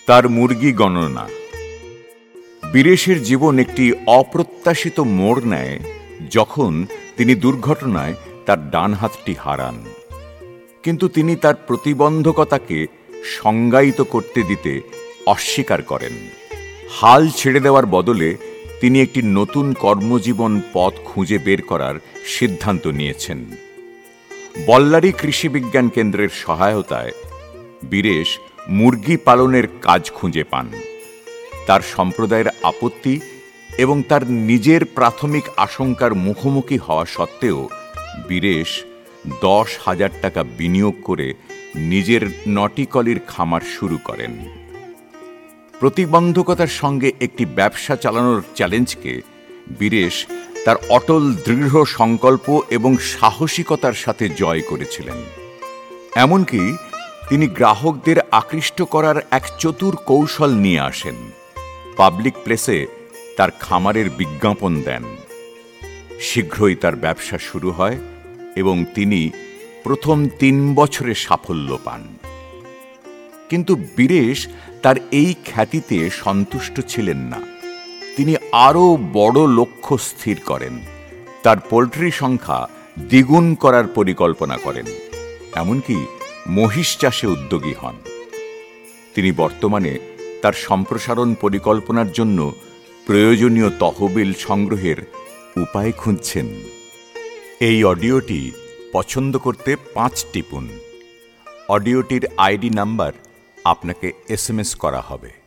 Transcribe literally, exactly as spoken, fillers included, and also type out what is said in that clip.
তার মুরগি গণনা। বীরেশের জীবন একটি অপ্রত্যাশিত মোড় নেয় যখন তিনি দুর্ঘটনায় তার ডান হাতটি হারান। কিন্তু তিনি তার প্রতিবন্ধকতাকে সংজ্ঞায়িত করতে দিতে অস্বীকার করেন। হাল ছেড়ে দেওয়ার বদলে তিনি একটি নতুন কর্মজীবন পথ খুঁজে বের করার সিদ্ধান্ত নিয়েছেন। বল্লারী কৃষি বিজ্ঞান কেন্দ্রের সহায়তায় বীরেশ মুরগি পালনের কাজ খুঁজে পান। তার সম্প্রদায়ের আপত্তি এবং তার নিজের প্রাথমিক আশঙ্কার মুখোমুখি হওয়া সত্ত্বেও বীরেশ দশ হাজার টাকা বিনিয়োগ করে নিজের নটিকলির খামার শুরু করেন। প্রতিবন্ধকতার সঙ্গে একটি ব্যবসা চালানোর চ্যালেঞ্জকে বীরেশ তার অটল দৃঢ় সংকল্প এবং সাহসিকতার সাথে জয় করেছিলেন। এমনকি তিনি গ্রাহকদের আকৃষ্ট করার এক চতুর কৌশল নিয়ে আসেন। পাবলিক প্লেসে তার খামারের বিজ্ঞাপন দেন। শীঘ্রই তার ব্যবসা শুরু হয় এবং তিনি প্রথম তিন বছরে সাফল্য পান। কিন্তু বীরেশ তার এই খ্যাতিতে সন্তুষ্ট ছিলেন না। তিনি আরও বড় লক্ষ্য স্থির করেন। তার পোল্ট্রি সংখ্যা দ্বিগুণ করার পরিকল্পনা করেন, এমনকি মহিষ চাষে উদ্যোগী হন। তিনি বর্তমানে তার সম্প্রসারণ পরিকল্পনার জন্য প্রয়োজনীয় তহবিল সংগ্রহের উপায় খুঁজছেন। এই অডিওটি পছন্দ করতে পাঁচ টিপুন। অডিওটির আইডি নাম্বার আপনাকে এস এম এস করা হবে।